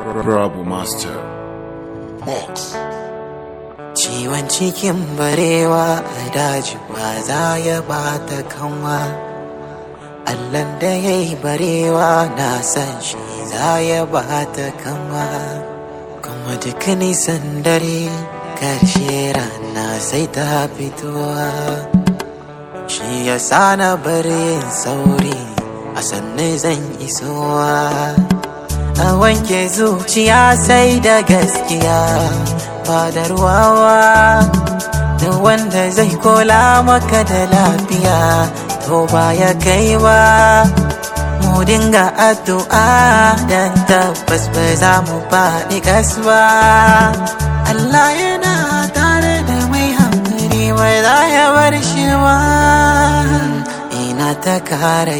Rabu Master Box. Ciwon cikin barewa a daji ba za ya bata kanwa. Allahn da ya yi barewa na san shi za ya bata kanwa. Kuma duk nisan dare karshe rana sai ta fitowa. Shi ya sa na bari sauri a sannu zan isowa. A wanke zuciya sai da gaskiya ba da ruwawa. Da wanda zai kula maka da lafiya to ba ya kai ba. Mu dinga addu'a dan tabbas ba za mu faɗi kasuwa. Allah yana tare da mai hankali ba za ya bar shi ba. Ina ta kara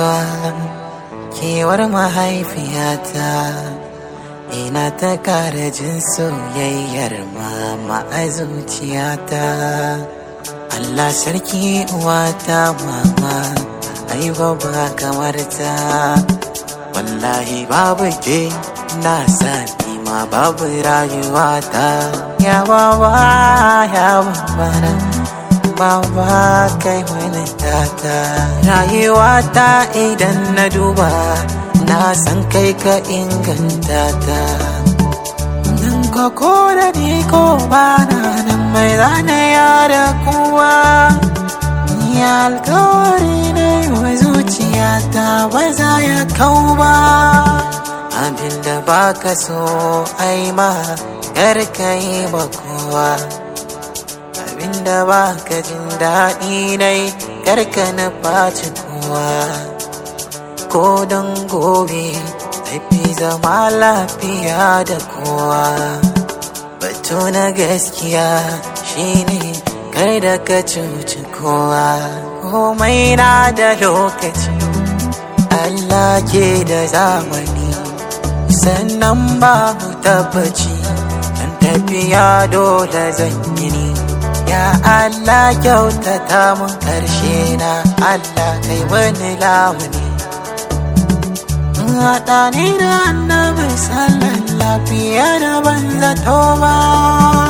kewar mahaifiyata. Ina ta kara jin soyayyar mama a zuciyata. Allah sarki uwata mama, ai babba kamar ta. Wallahi babu ke na sani ma babu rayuwata. Ya baba ya baba baba kai wani tata. Rayuwata idan na duba na san kai ka inganta ta. Nan ka koda ni ko ba na nan mai zana yara kowa. Ni alkawari ne wa zuciyata ba za ya kau ba. Abinda ba ka so ai ma kar ka yi ba kowa. Abinda ba ka jin daɗi nai kar ka na ɓaci kowa. Ko don gobe zai fi zama lafiya da kowa. Batu na gaskiya shine kar da ka cuci kowa. Komai na da lokaci, Allah ke da zamani. Sannan babu tabbaci, dan tafiya dole zan yi. Ya Allah kyautata mun karshe na, Allah kai wani lamuni. Haɗa ni da annabi sallan lafiya da ban zato ba.